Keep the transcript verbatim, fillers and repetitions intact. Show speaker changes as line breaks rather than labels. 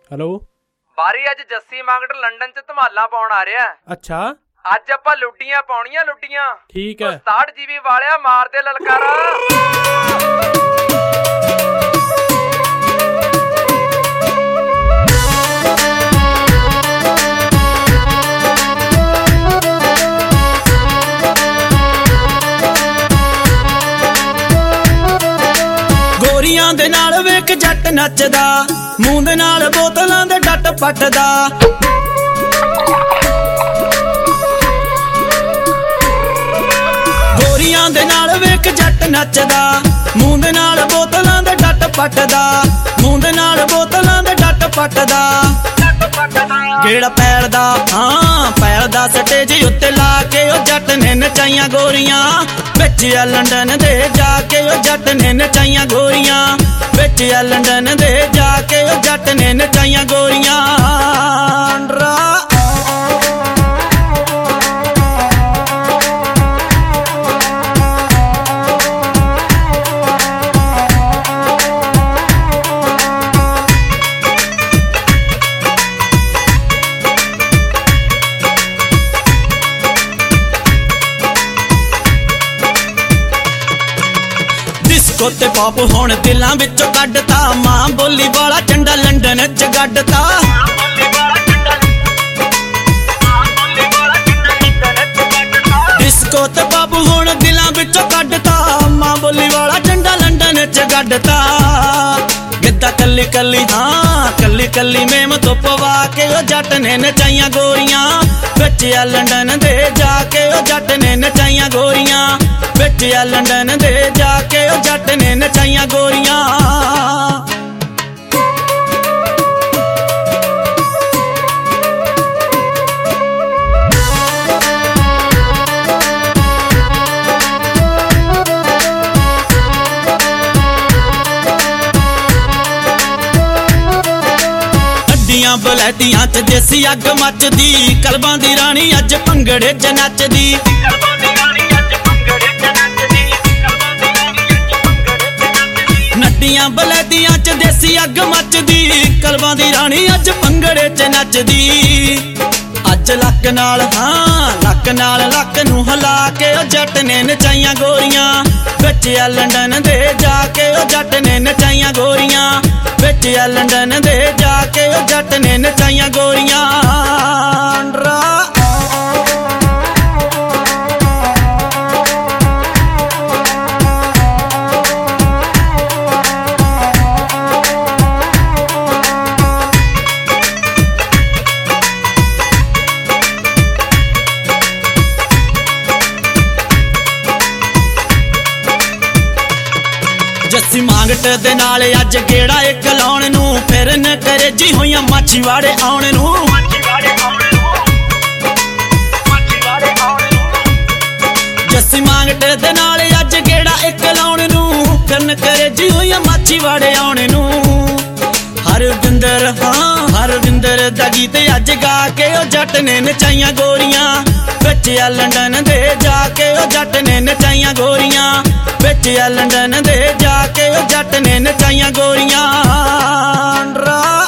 Hello
ਬਾਰੀ ਅੱਜ Jassi Mangat London ਚ ਧਮਾਲਾ ਪਾਉਣ ਆ ਰਿਹਾ।
ਅੱਛਾ
ਅੱਜ ਆਪਾਂ ਲੁੱਡੀਆਂ ਪਾਉਣੀਆਂ ਲੁੱਡੀਆਂ।
ਠੀਕ ਹੈ।
ਸਤਾਹਠ ਜੀਬੀ ਵਾਲਿਆ ਮਾਰਦੇ ਲਲਕਾਰਾ।
ਗੋਰੀਆਂ ਦੇ ਨਾਲ ਵੇਖ ਜੱਟ ਨੱਚਦਾ, ਮੂੰਹ ਦੇ ਨਾਲ ਬੋਤਲਾਂ ਦੇ ਡੱਟ ਪੱਟਦਾ। ਗੋਰੀਆਂ ਦੇ ਨਾਲ ਵੇਖ ਜੱਟ ਨੱਚਦਾ, ਮੂੰਹ ਦੇ ਨਾਲ ਬੋਤਲਾਂ ਦੇ ਡੱਟ ਪੱਟਦਾ। ਮੂੰਹ ਦੇ ਨਾਲ ਬੋਤਲਾਂ ਦੇ ਡੱਟ ਪੱਟਦਾ। ਗੇੜਾ ਪੈਲਦਾ ਹਾਂ ਪੈਲਦਾ ਸਟੇਜ ਉੱਤੇ ਲਾ ਕੇ ਉਹ ਜੱਟ ਨੇ ਨਚਾਈਆਂ ਗੋਰੀਆਂ। ਵਿੱਚ ਆ ਲੰਡਨ ਦੇ ਜਾ ਕੇ ਉਹ ਜੱਟ ਨੇ ਨਚਾਈਆਂ ਗੋਰੀਆਂ। ਵਿੱਚ ਆ ਲੰਡਨ ਦੇ ਜਾ ਕੇ ਉਹ ਜੱਟ ਨੇ ਨਚਾਈਆਂ ਗੋਰੀਆਂ। ਤੇ ਪੌਪ ਹੁਣ ਦਿਲਾਂ ਵਿੱਚੋਂ ਕੱਢਤਾ, ਮਾਂ ਬੋਲੀ ਵਾਲਾ ਝੰਡਾ ਲੰਡਨ ਚ ਗੱਡਤਾ। ਡਿਸਕੋ ਤੇ ਪੌਪ ਹੁਣ ਦਿਲਾਂ ਵਿੱਚੋਂ ਕੱਢਤਾ, ਮਾਂ ਬੋਲੀ ਵਾਲਾ ਝੰਡਾ ਲੰਡਨ ਚ ਗੱਡਤਾ। ਗਿੱਧਾ ਕੱਲੀ ਕੱਲੀ ਹਾਂ ਕੱਲੀ ਕੱਲੀ ਮੇਮ ਤੋਂ ਪਵਾ ਕੇ ਉਹ ਜੱਟ ਨੇ ਨਚਾਈਆਂ ਗੋਰੀਆਂ। ਵਿੱਚ ਆ ਲੰਡਨ ਦੇ ਜਾ ਕੇ ਉਹ ਜੱਟ ਨੇ ਨਚਾਈਆਂ ਗੋਰੀਆਂ। ਵਿੱਚ ਆ ਲੰਡਨ ਦੇ ਜਾ ਕੇ ਉਹ ਜੱਟ ਨੇ ਨਚਾਈਆਂ ਗੋਰੀਆਂ। ਬਲੈਤੀਆਂ ਚ ਦੇਸੀ ਅੱਗ ਮੱਚਦੀ, ਕਲਬਾਂ ਦੀ ਰਾਣੀ ਅੱਜ ਭੰਗੜੇ ਚ ਨੱਚਦੀ। ਨੱਡੀਆਂ ਬਲੈਤੀਆਂ ਚ ਦੇਸੀ ਅੱਗ ਮੱਚਦੀ, ਕਲਬਾਂ ਦੀ ਰਾਣੀ ਅੱਜ ਭੰਗੜੇ ਚ ਨੱਚਦੀ। ਅੱਜ ਲੱਕ ਨਾਲ ਹਾਂ ਲੱਕ ਨਾਲ ਲੱਕ ਨੂੰ ਹਿਲਾ ਕੇ ਉਹ ਜੱਟ ਨੇ ਨਚਾਈਆਂ ਗੋਰੀਆਂ। ਵਿੱਚ ਆ ਲੰਡਨ ਦੇ ਜਾ ਕੇ ਉਹ ਜੱਟ ਨੇ ਨਚਾਈਆਂ ਗੋਰੀਆਂ। ਵਿੱਚ ਆ ਲੰਡਨ ਦੇ ਜਾ ਕੇ ਉਹ ਜੱਟ ਨੇ ਨਚਾਈਆਂ ਗੋਰੀਆਂ। ਜੱਸੀ ਮਾਂਗਟ ਦੇ ਨਾਲ ਅੱਜ ਗੇੜਾ ਇੱਕ ਲਾਉਣ ਨੂੰ, ਫਿਰਨ ਕਰੇਜੀ ਹੋਈਆਂ ਮਾਛੀਵਾੜੇ ਆਉਣ ਨੂੰ। ਜੱਸੀ ਮਾਂਗਟ ਦੇ ਨਾਲ ਅੱਜ ਗੇੜਾ ਇੱਕ ਲਾਉਣ ਨੂੰ, ਫਿਰਨ ਕਰੇਜੀ ਹੋਈਆਂ ਮਾਛੀਵਾੜੇ ਆਉਣ ਨੂੰ। ਹਰਵਿੰਦਰ ਹਾਂ ਹਰਵਿੰਦਰ ਦਾ ਗੀਤ ਅੱਜ ਗਾ ਕੇ ਉਹ ਜੱਟ ਨੇ ਨਚਾਈਆਂ ਗੋਰੀਆਂ। ਵਿੱਚ ਆ ਲੰਡਨ ਦੇ ਜਾ ਕੇ ਉਹ ਜੱਟ ਨੇ ਨਚਾਈਆਂ ਗੋਰੀਆਂ। ਵਿੱਚ ਆ ਲੰਡਨ ਦੇ ਜਾ ਕੇ ਉਹ ਜੱਟ ਨੇ ਨਚਾਈਆਂ ਗੋਰੀਆਂ।